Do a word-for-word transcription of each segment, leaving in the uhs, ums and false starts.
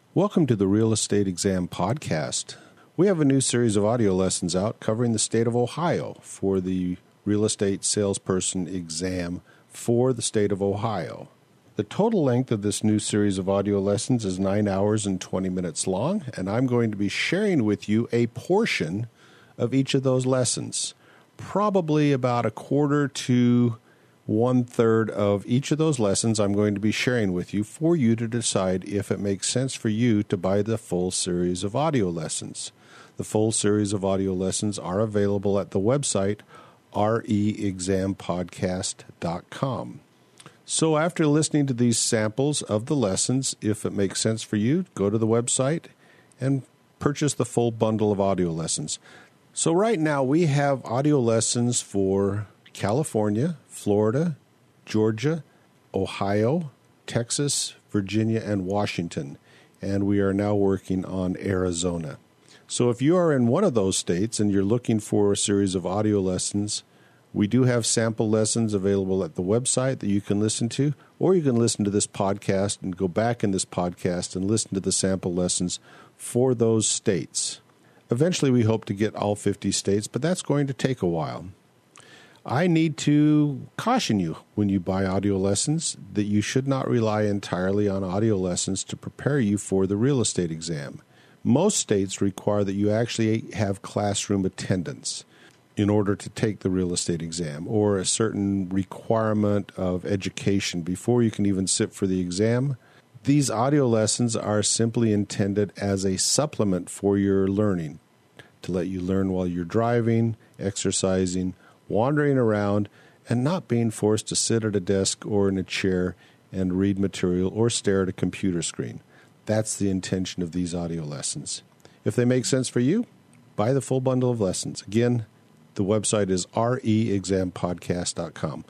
Welcome to the Real Estate Exam Podcast. We have a new series of audio lessons out covering the state of Ohio for the Real Estate Salesperson exam for the state of Ohio. The total length of this new series of audio lessons is nine hours and twenty minutes long, and I'm going to be sharing with you a portion of each of those lessons, probably about a quarter to one-third of each of those lessons I'm going to be sharing with you for you to decide if it makes sense for you to buy the full series of audio lessons. The full series of audio lessons are available at the website r e exam podcast dot com. So after listening to these samples of the lessons, if it makes sense for you, go to the website and purchase the full bundle of audio lessons. So right now we have audio lessons for California, Florida, Georgia, Ohio, Texas, Virginia, and Washington. And we are now working on Arizona. So if you are in one of those states and you're looking for a series of audio lessons, we do have sample lessons available at the website that you can listen to, or you can listen to this podcast and go back in this podcast and listen to the sample lessons for those states. Eventually, we hope to get all fifty states, but that's going to take a while. I need to caution you when you buy audio lessons that you should not rely entirely on audio lessons to prepare you for the real estate exam. Most states require that you actually have classroom attendance in order to take the real estate exam, or a certain requirement of education before you can even sit for the exam. These audio lessons are simply intended as a supplement for your learning, to let you learn while you're driving, exercising, wandering around, and not being forced to sit at a desk or in a chair and read material or stare at a computer screen. That's the intention of these audio lessons. If they make sense for you, buy the full bundle of lessons. Again, the website is r e exam podcast dot com.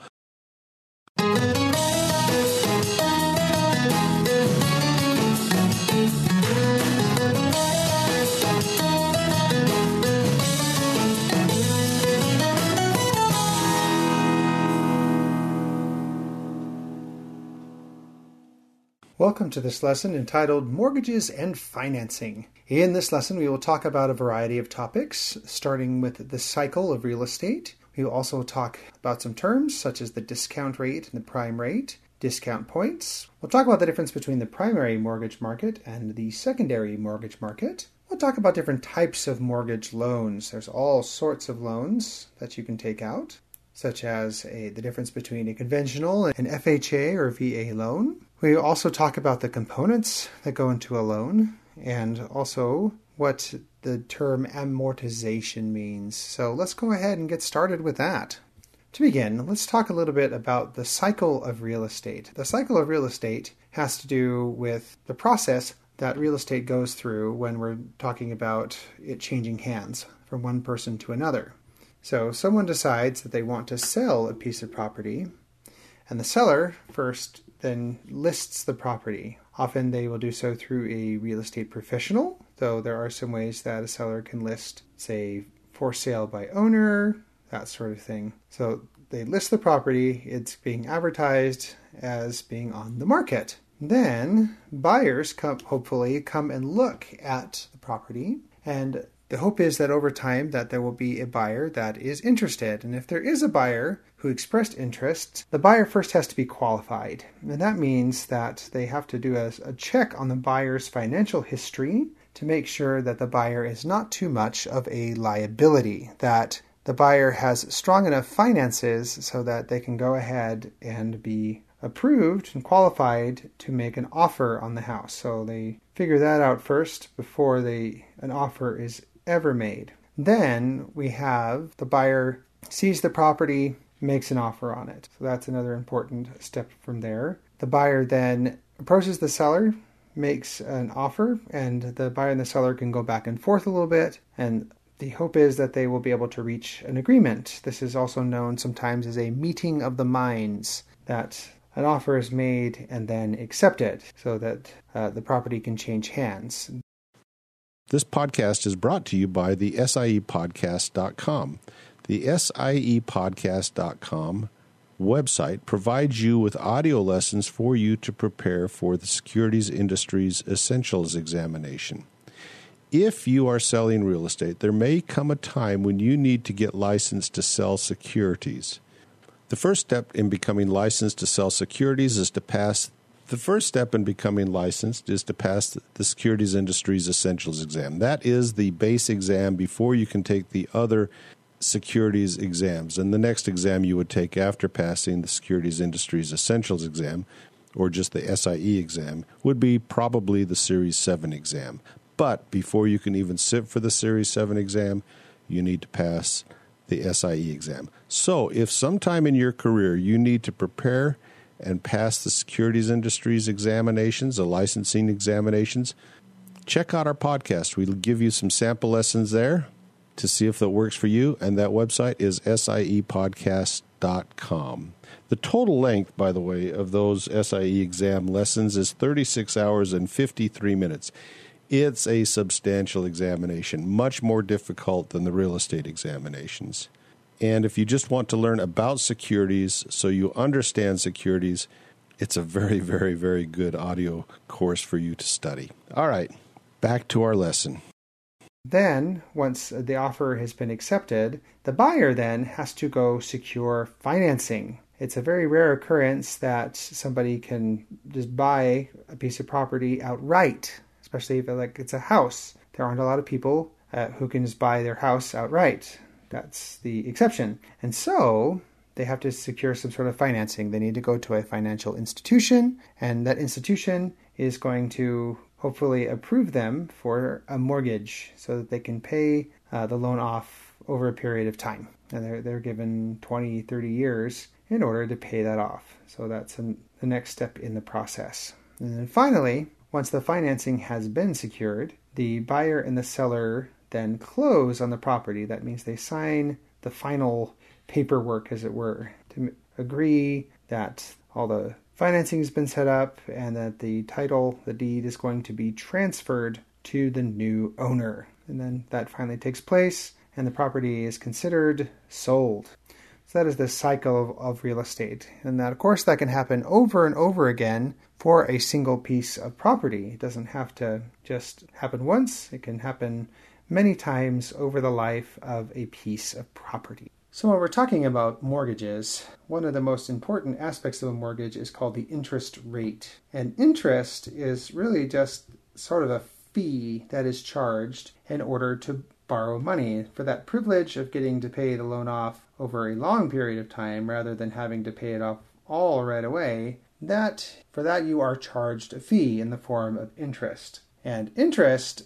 Welcome to this lesson entitled Mortgages and Financing. In this lesson, we will talk about a variety of topics, starting with the cycle of real estate. We will also talk about some terms such as the discount rate and the prime rate, discount points. We'll talk about the difference between the primary mortgage market and the secondary mortgage market. We'll talk about different types of mortgage loans. There's all sorts of loans that you can take out, such as a, the difference between a conventional and an F H A or V A loan. We also talk about the components that go into a loan and also what the term amortization means. So let's go ahead and get started with that. To begin, let's talk a little bit about the cycle of real estate. The cycle of real estate has to do with the process that real estate goes through when we're talking about it changing hands from one person to another. So someone decides that they want to sell a piece of property, and the seller first then lists the property. Often they will do so through a real estate professional, though there are some ways that a seller can list, say, for sale by owner, that sort of thing. So they list the property, it's being advertised as being on the market. Then buyers come, hopefully come and look at the property, and the hope is that over time that there will be a buyer that is interested. And if there is a buyer who expressed interest, the buyer first has to be qualified. And that means that they have to do a, a check on the buyer's financial history to make sure that the buyer is not too much of a liability, that the buyer has strong enough finances so that they can go ahead and be approved and qualified to make an offer on the house. So they figure that out first before they an offer is ever made. Then we have the buyer sees the property, makes an offer on it. So that's another important step from there. The buyer then approaches the seller, makes an offer, and the buyer and the seller can go back and forth a little bit, and the hope is that they will be able to reach an agreement. This is also known sometimes as a meeting of the minds, that an offer is made and then accepted so that uh, the property can change hands. This podcast is brought to you by the S I E podcast dot com. The S I E podcast dot com website provides you with audio lessons for you to prepare for the Securities Industries Essentials examination. If you are selling real estate, there may come a time when you need to get licensed to sell securities. The first step in becoming licensed to sell securities is to pass The first step in becoming licensed is to pass the Securities Industries Essentials exam. That is the base exam before you can take the other securities exams. And the next exam you would take after passing the Securities Industries Essentials exam, or just the S I E exam, would be probably the Series seven exam. But before you can even sit for the Series seven exam, you need to pass the S I E exam. So if sometime in your career you need to prepare and pass the securities industries examinations, the licensing examinations, check out our podcast. We'll give you some sample lessons there to see if that works for you, and that website is S I E podcast dot com. The total length, by the way, of those S I E exam lessons is thirty-six hours and fifty-three minutes. It's a substantial examination, much more difficult than the real estate examinations. And if you just want to learn about securities so you understand securities, it's a very, very, very good audio course for you to study. All right, back to our lesson. Then, once the offer has been accepted, the buyer then has to go secure financing. It's a very rare occurrence that somebody can just buy a piece of property outright, especially if like it's a house. There aren't a lot of people uh, who can just buy their house outright. That's the exception. And so they have to secure some sort of financing. They need to go to a financial institution, and that institution is going to hopefully approve them for a mortgage so that they can pay uh, the loan off over a period of time. And they're, they're given twenty, thirty years in order to pay that off. So that's an, the next step in the process. And then finally, once the financing has been secured, the buyer and the seller then close on the property. That means they sign the final paperwork, as it were, to agree that all the financing has been set up and that the title, the deed, is going to be transferred to the new owner. And then that finally takes place and the property is considered sold. So that is the cycle of, of real estate. And that, of course, that can happen over and over again for a single piece of property. It doesn't have to just happen once. It can happen many times over the life of a piece of property. So when we're talking about mortgages, one of the most important aspects of a mortgage is called the interest rate. And interest is really just sort of a fee that is charged in order to borrow money for that privilege of getting to pay the loan off over a long period of time rather than having to pay it off all right away. That for that you are charged a fee in the form of interest. And interest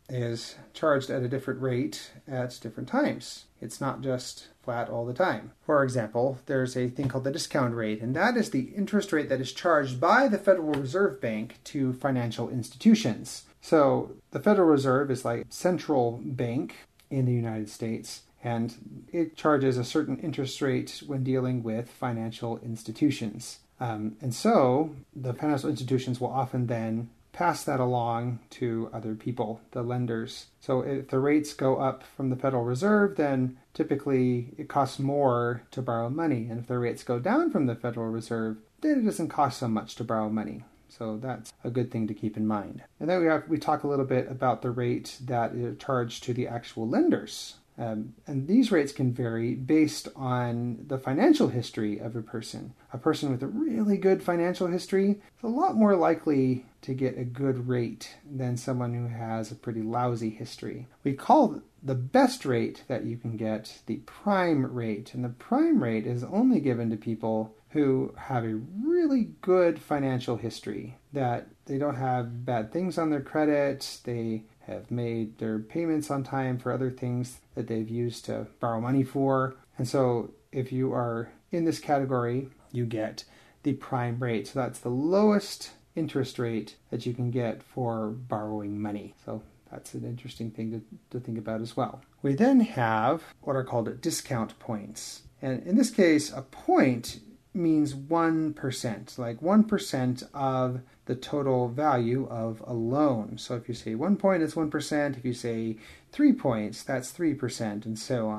is charged at a different rate at different times. It's not just flat all the time. For example, there's a thing called the discount rate, and that is the interest rate that is charged by the Federal Reserve Bank to financial institutions. So the Federal Reserve is like a central bank in the United States, and it charges a certain interest rate when dealing with financial institutions. Um, and so the financial institutions will often then pass that along to other people, the lenders. So if the rates go up from the Federal Reserve, then typically it costs more to borrow money. And if the rates go down from the Federal Reserve, then it doesn't cost so much to borrow money. So that's a good thing to keep in mind. And then we have, we talk a little bit about the rate that is charged to the actual lenders. Um, and these rates can vary based on the financial history of a person. A person with a really good financial history is a lot more likely to get a good rate than someone who has a pretty lousy history. We call the best rate that you can get the prime rate. And the prime rate is only given to people who have a really good financial history, that they don't have bad things on their credit, they have made their payments on time for other things that they've used to borrow money for. And so if you are in this category, you get the prime rate. So that's the lowest interest rate that you can get for borrowing money. So that's an interesting thing to, to think about as well. We then have what are called discount points. And in this case, a point means one percent, like one percent of the total value of a loan. So if you say one point, it's one percent. If you say three points, that's three percent, and so on.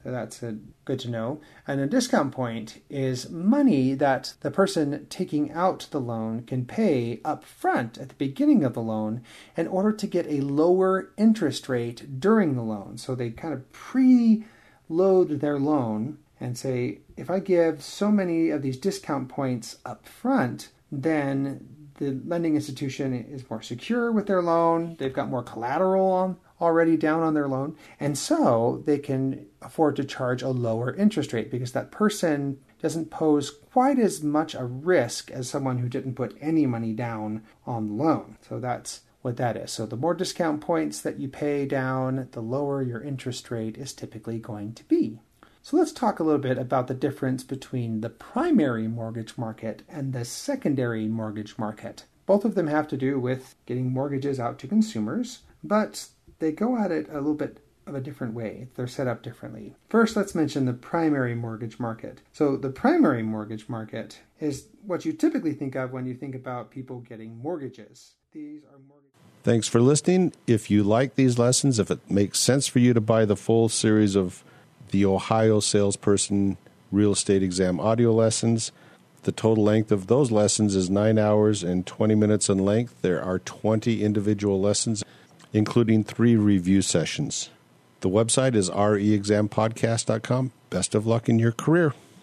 So that's a, good to know. And a discount point is money that the person taking out the loan can pay up front at the beginning of the loan in order to get a lower interest rate during the loan. So they kind of pre-load their loan and say, if I give so many of these discount points up front, then the lending institution is more secure with their loan. They've got more collateral on already down on their loan. And so they can afford to charge a lower interest rate because that person doesn't pose quite as much a risk as someone who didn't put any money down on the loan. So that's what that is. So the more discount points that you pay down, the lower your interest rate is typically going to be. So let's talk a little bit about the difference between the primary mortgage market and the secondary mortgage market. Both of them have to do with getting mortgages out to consumers, but they go at it a little bit of a different way. They're set up differently. First, let's mention the primary mortgage market. So the primary mortgage market is what you typically think of when you think about people getting mortgages. These are mortgages. Thanks for listening. If you like these lessons, if it makes sense for you to buy the full series of the Ohio Salesperson Real Estate Exam audio lessons, the total length of those lessons is nine hours and twenty minutes in length. There are twenty individual lessons, including three review sessions. The website is r e exam podcast dot com. Best of luck in your career.